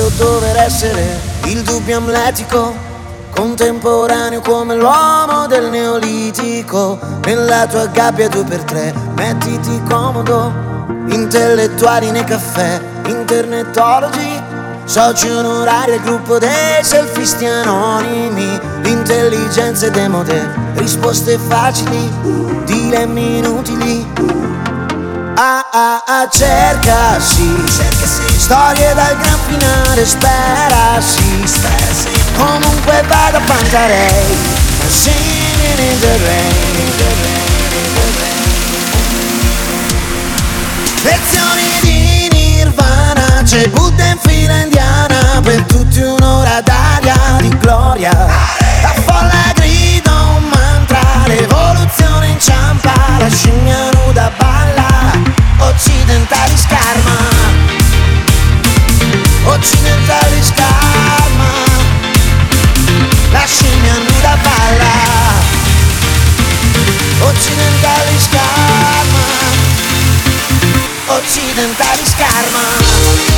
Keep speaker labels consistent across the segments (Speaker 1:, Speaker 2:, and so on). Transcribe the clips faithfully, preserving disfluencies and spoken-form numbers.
Speaker 1: Io dover essere il dubbio amletico, contemporaneo come l'uomo del neolitico. Nella tua gabbia due per tre, mettiti comodo. Intellettuali nei caffè, internetologi, soci onorari al gruppo dei selfisti anonimi. Intelligenze demode, risposte facili, dilemmi inutili. Ah ah ah, cerca sì, cerca sì, storie dal gran finale, spera sì, spera sì. Comunque vado a Pantarei, singing in the rain, in the rain, in the rain. Lezioni di Nirvana, c'è Buddha in fila indiana, per tutti un'ora d'aria di gloria. La folla grida un mantra, l'evoluzione inciampa, la scimmia nuda balla, occidentali scarma, occidentali scarma, la scimmia nuda balla, occidentali scarma, occidentali scarma.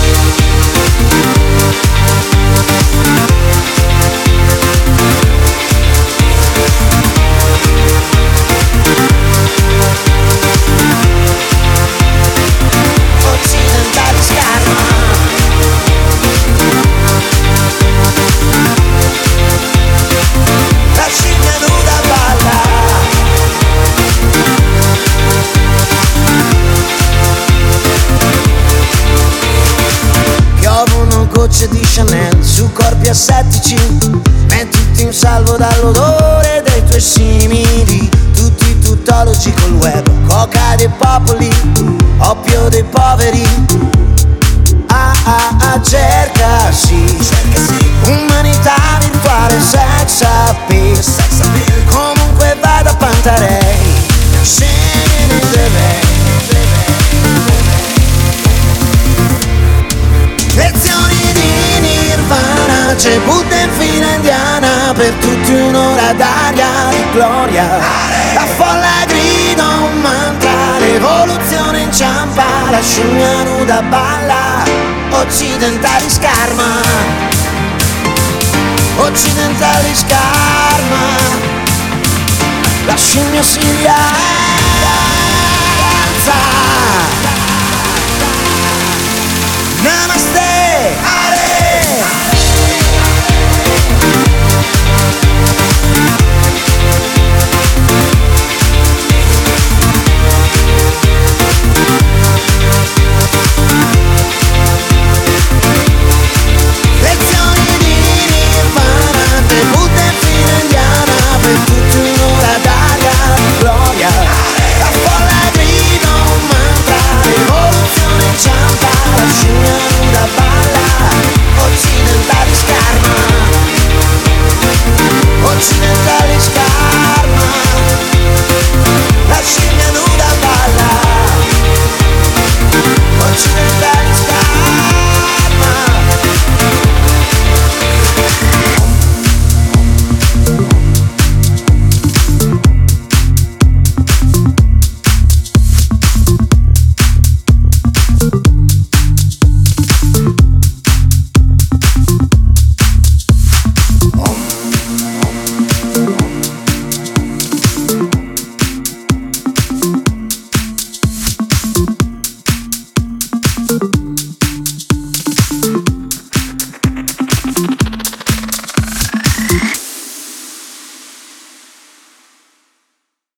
Speaker 1: Occidentali scarma, la scimmia nuda balla. Piovono gocce di Chanel su corpi assettici, mettiti in salvo dall'odore dei tuoi simili. Tutti tuttologi col web, coca dei popoli, oppio dei poveri. Ah ah ah, cerca sì, cerca sì, umanità virtuale, sex appeal, sex appeal. Comunque vado a Pantarei, singing in the rain, the rain, the rain. Lezioni di Nirvana, c'è Buddha in fila indiana, per tutti un'ora d'aria di gloria. La folla grida un mantra, l'evoluzione inciampa, la scimmia nuda balla, occidentali scarma, occidentali scarma, la scimmia siriana.